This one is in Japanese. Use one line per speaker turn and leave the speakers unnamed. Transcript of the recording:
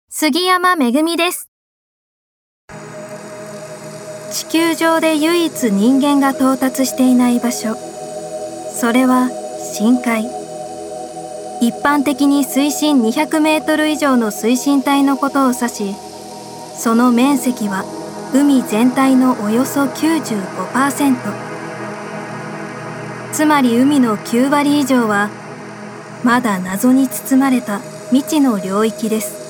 杉山めぐみです。地球上で唯一人間が到達していない場所、それは深海。一般的に水深200メートル以上の水深帯のことを指し、その面積は海全体のおよそ 95%。つまり海の9割以上はまだ謎に包まれた未知の領域です。